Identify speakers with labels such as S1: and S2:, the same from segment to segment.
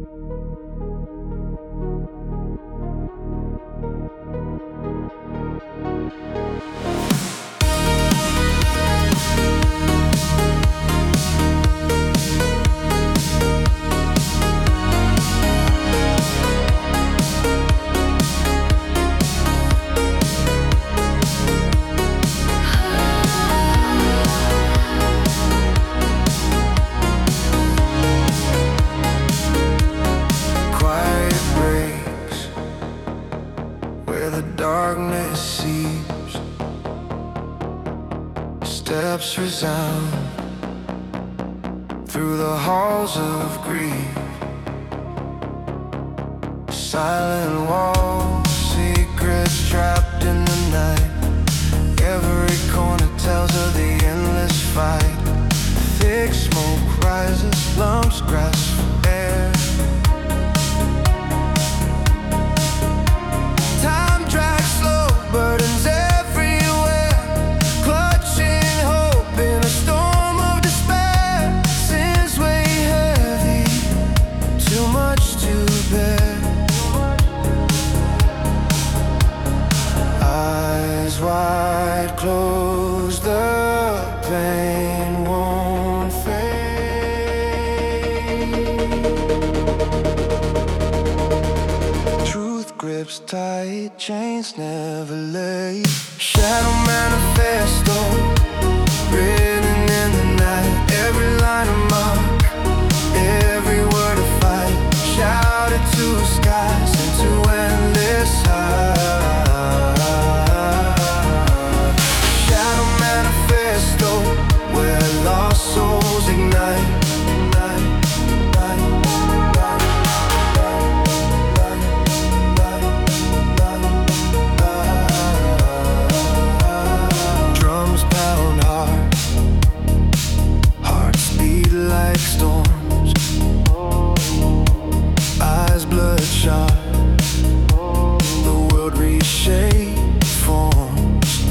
S1: Darkness seeps, steps resound through the halls of grief. Silent walls, secrets trapped in the night. Every corner tells of the endless fight. Thick smoke rises, lungs grasp for air. Burdens everywhere, clutching hope in a storm of despair. Sins weigh heavy, too much to bear. Eyes wide closed, the pain won't fade. Truth grips tight, chains never lay. Shadow manifesto, written in the night. Every line a mark, every word a fight. Shouted to skies and to endless heights. Shadow manifesto, where lost souls ignite. Storms, eyes bloodshot, the world reshaped forms.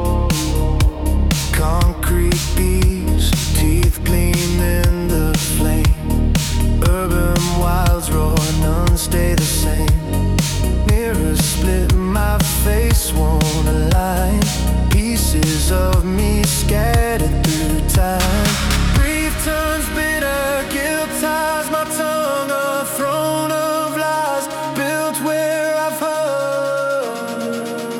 S1: Concrete beats, teeth gleam in the flame. Urban wilds roar, none stay the same. Mirrors split, my face won't align. Pieces of me scattered through time. Grief turns bitter, guilt ties my tongue. A throne of lies built where I've heard.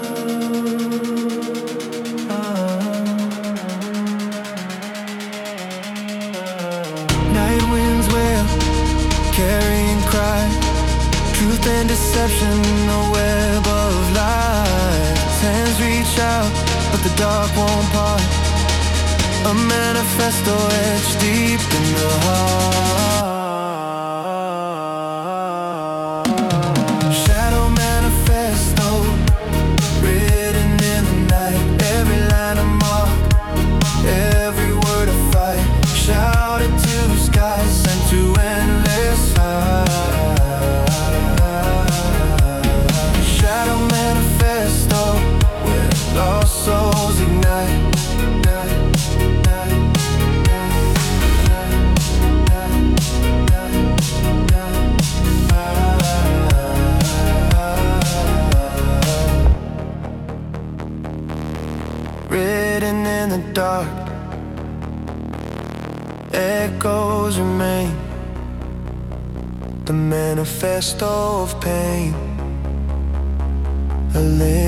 S1: Night winds wail, carrying cry. Truth and deception, a web of lies. Hands reach out, but the dark won't part. A manifesto etched deep in the heart. Shadow manifesto, written in the night. Every line a mark, every word a fight. Shouted to skies, sent to endless heights. Shadow manifesto, where lost souls ignite. Written in the dark, echoes remain. The manifesto of pain, a